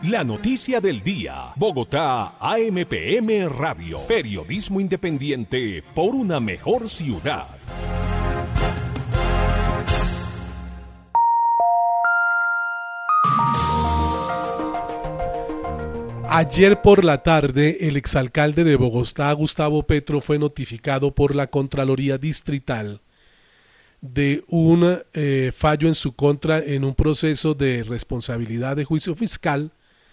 La noticia del día. Bogotá, AMPM Radio. Periodismo independiente por una mejor ciudad. Ayer por la tarde, el exalcalde de Bogotá, Gustavo Petro, fue notificado por la Contraloría Distrital de un fallo en su contra en un proceso de responsabilidad de juicio fiscal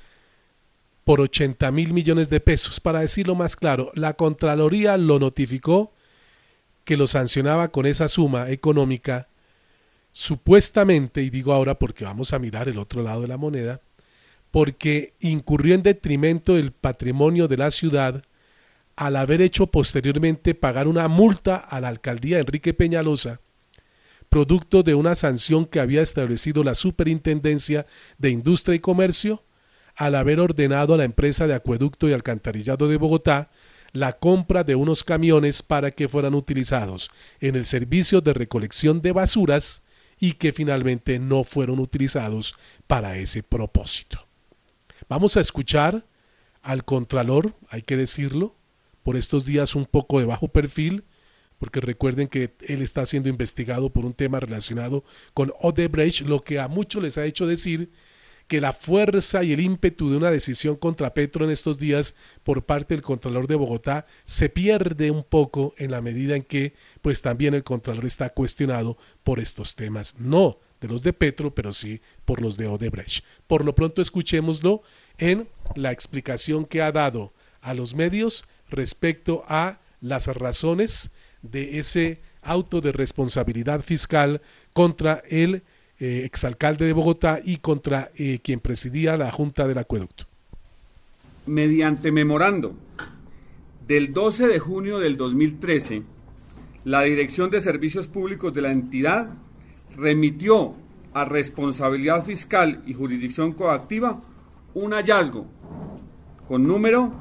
por 80.000 millones de pesos. Para decirlo más claro, la Contraloría lo notificó que lo sancionaba con esa suma económica, supuestamente, y digo ahora porque vamos a mirar el otro lado de la moneda, porque incurrió en detrimento del patrimonio de la ciudad al haber hecho posteriormente pagar una multa a la alcaldía de Enrique Peñalosa, producto de una sanción que había establecido la Superintendencia de Industria y Comercio al haber ordenado a la empresa de acueducto y alcantarillado de Bogotá la compra de unos camiones para que fueran utilizados en el servicio de recolección de basuras y que finalmente no fueron utilizados para ese propósito. Vamos a escuchar al Contralor, hay que decirlo, por estos días un poco de bajo perfil, porque recuerden que él está siendo investigado por un tema relacionado con Odebrecht, lo que a muchos les ha hecho decir que la fuerza y el ímpetu de una decisión contra Petro en estos días por parte del Contralor de Bogotá se pierde un poco en la medida en que pues también el Contralor está cuestionado por estos temas, no de los de Petro, pero sí por los de Odebrecht. Por lo pronto escuchémoslo en la explicación que ha dado a los medios respecto a las razones de ese auto de responsabilidad fiscal contra el exalcalde de Bogotá y contra quien presidía la Junta del Acueducto. Mediante memorando del 12 de junio del 2013, la Dirección de Servicios Públicos de la entidad remitió a responsabilidad fiscal y jurisdicción coactiva un hallazgo con número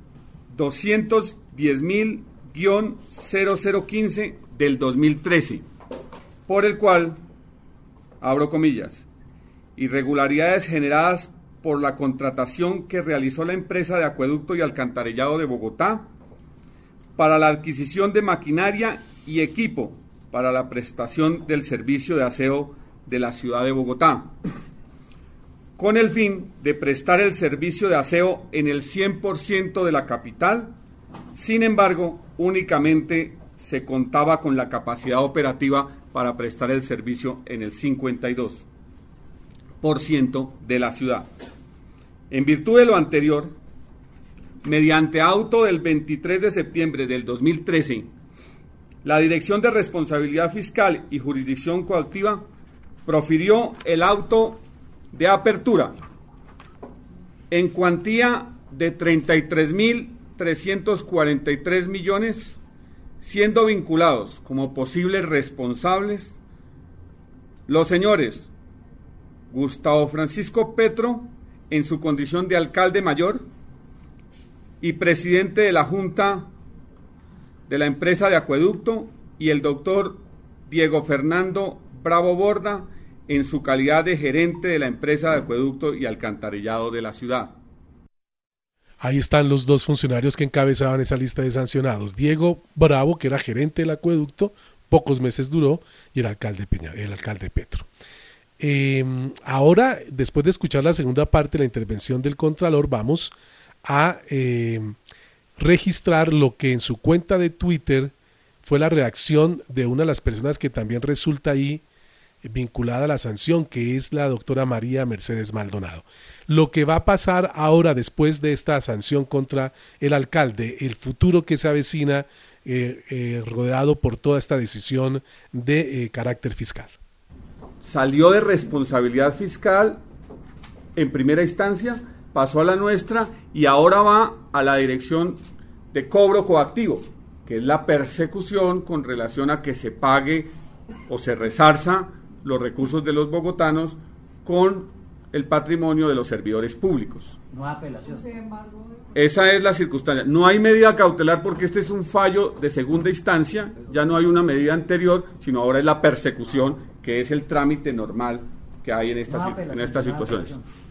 210.000-0015 del 2013, por el cual, abro comillas, irregularidades generadas por la contratación que realizó la empresa de acueducto y alcantarillado de Bogotá para la adquisición de maquinaria y equipo para la prestación del servicio de aseo de la ciudad de Bogotá, con el fin de prestar el servicio de aseo en el 100% de la capital. Sin embargo, únicamente se contaba con la capacidad operativa para prestar el servicio en el 52% de la ciudad. En virtud de lo anterior, mediante auto del 23 de septiembre del 2013, la Dirección de Responsabilidad Fiscal y Jurisdicción Coactiva profirió el auto de apertura en cuantía de 33.343 millones, siendo vinculados como posibles responsables los señores Gustavo Francisco Petro, en su condición de alcalde mayor y presidente de la Junta de la empresa de acueducto, y el doctor Diego Fernando Bravo Borda, en su calidad de gerente de la empresa de acueducto y alcantarillado de la ciudad. Ahí están los dos funcionarios que encabezaban esa lista de sancionados. Diego Bravo, que era gerente del acueducto, pocos meses duró, y el alcalde Petro. Ahora, después de escuchar la segunda parte de la intervención del Contralor, vamos a registrar lo que en su cuenta de Twitter fue la reacción de una de las personas que también resulta ahí vinculada a la sanción, que es la doctora María Mercedes Maldonado. Lo que va a pasar ahora después de esta sanción contra el alcalde, el futuro que se avecina rodeado por toda esta decisión de carácter fiscal. Salió de responsabilidad fiscal en primera instancia, pasó a la nuestra y ahora va a la dirección de cobro coactivo, que es la persecución con relación a que se pague o se resarza los recursos de los bogotanos con el patrimonio de los servidores públicos. No hay apelación. Esa es la circunstancia. No hay medida cautelar porque este es un fallo de segunda instancia, ya no hay una medida anterior, sino ahora es la persecución, que es el trámite normal que hay en estas situaciones.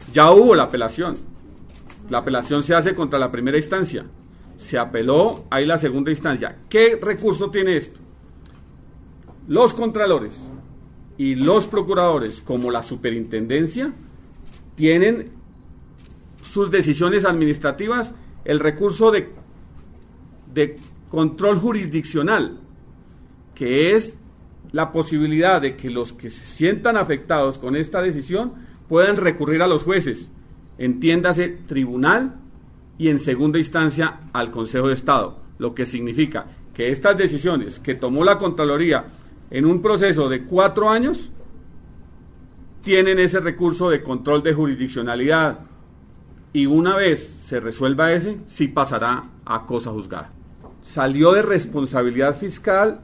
Ya hubo la apelación. La apelación se hace contra la primera instancia. Se apeló, hay la segunda instancia. ¿Qué recurso tiene esto? Los contralores y los procuradores, como la superintendencia, tienen sus decisiones administrativas, el recurso de control jurisdiccional, que es la posibilidad de que los que se sientan afectados con esta decisión puedan recurrir a los jueces, entiéndase tribunal y en segunda instancia al Consejo de Estado, lo que significa que estas decisiones que tomó la Contraloría en un proceso de 4 años tienen ese recurso de control de jurisdiccionalidad y una vez se resuelva ese, sí pasará a cosa juzgada. Salió de responsabilidad fiscal.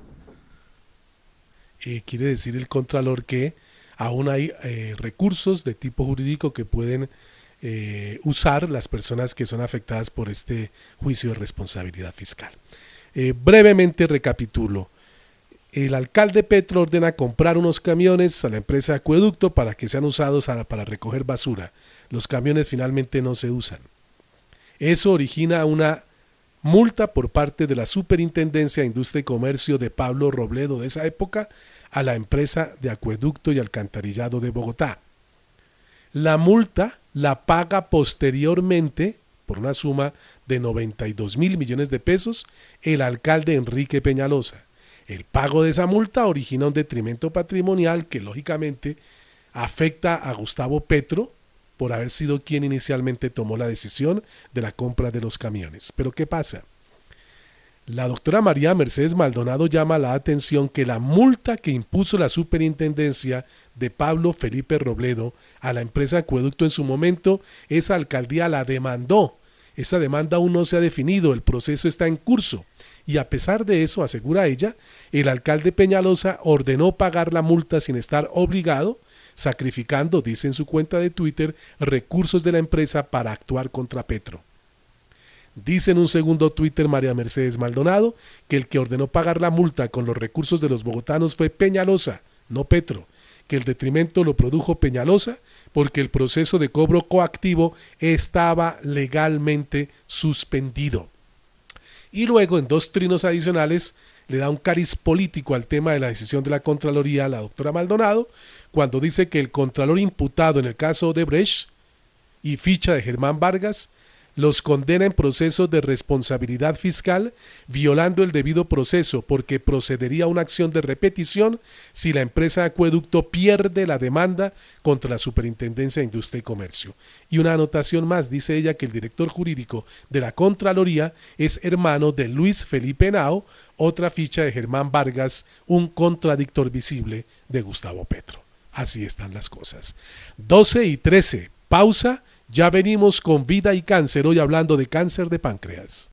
Quiere decir el Contralor que aún hay recursos de tipo jurídico que pueden usar las personas que son afectadas por este juicio de responsabilidad fiscal. Brevemente recapitulo. El alcalde Petro ordena comprar unos camiones a la empresa Acueducto para que sean usados para recoger basura. Los camiones finalmente no se usan. Eso origina una multa por parte de la Superintendencia de Industria y Comercio de Pablo Robledo de esa época a la empresa de Acueducto y Alcantarillado de Bogotá. La multa la paga posteriormente, por una suma de 92.000 millones de pesos, el alcalde Enrique Peñalosa. El pago de esa multa origina un detrimento patrimonial que lógicamente afecta a Gustavo Petro por haber sido quien inicialmente tomó la decisión de la compra de los camiones. Pero ¿qué pasa? La doctora María Mercedes Maldonado llama la atención que la multa que impuso la superintendencia de Pablo Felipe Robledo a la empresa Acueducto en su momento, esa alcaldía la demandó. Esa demanda aún no se ha definido, el proceso está en curso. Y a pesar de eso, asegura ella, el alcalde Peñalosa ordenó pagar la multa sin estar obligado, sacrificando, dice en su cuenta de Twitter, recursos de la empresa para actuar contra Petro. Dice en un segundo Twitter María Mercedes Maldonado que el que ordenó pagar la multa con los recursos de los bogotanos fue Peñalosa, no Petro, que el detrimento lo produjo Peñalosa porque el proceso de cobro coactivo estaba legalmente suspendido. Y luego, en 2 trinos adicionales, le da un cariz político al tema de la decisión de la Contraloría a la doctora Maldonado, cuando dice que el contralor imputado en el caso Odebrecht y ficha de Germán Vargas los condena en procesos de responsabilidad fiscal, violando el debido proceso porque procedería a una acción de repetición si la empresa Acueducto pierde la demanda contra la Superintendencia de Industria y Comercio. Y una anotación más, dice ella que el director jurídico de la Contraloría es hermano de Luis Felipe Henao, otra ficha de Germán Vargas, un contradictor visible de Gustavo Petro. Así están las cosas. 12:13, pausa. Ya venimos con Vida y Cáncer, hoy hablando de cáncer de páncreas.